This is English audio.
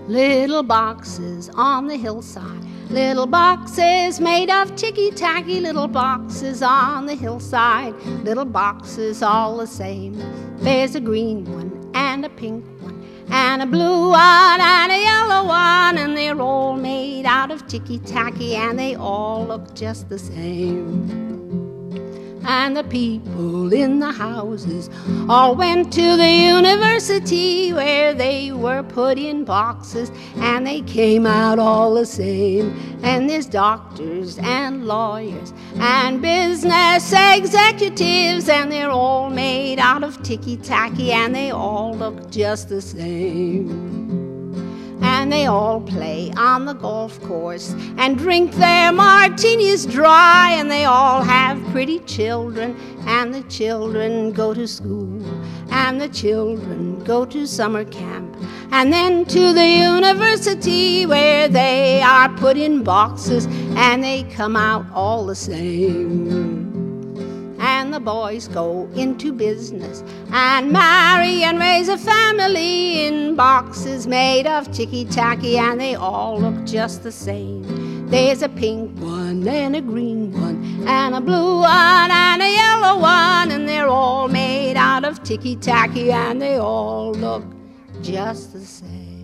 Little boxes on the hillside, little boxes made of ticky-tacky, little boxes on the hillside, little boxes all the same. There's a green one and a pink one and a blue one and a yellow one, and they're all made out of ticky-tacky and they all look just the same. And the people in the houses all went to the university, where they were put in boxes and they came out all the same. And there's doctors and lawyers and business executives, and they're all made out of ticky-tacky and they all look just the same. And they all play on the golf course and drink their martinis dry, and they all have pretty children, and the children go to school, and the children go to summer camp, and then to the university, where they are put in boxes and they come out all the same. And the boys go into business and marry and raise a family in boxes made of ticky-tacky, and they all look just the same. There's a pink one and a green one and a blue one and a yellow one, and they're all made out of ticky-tacky and they all look just the same.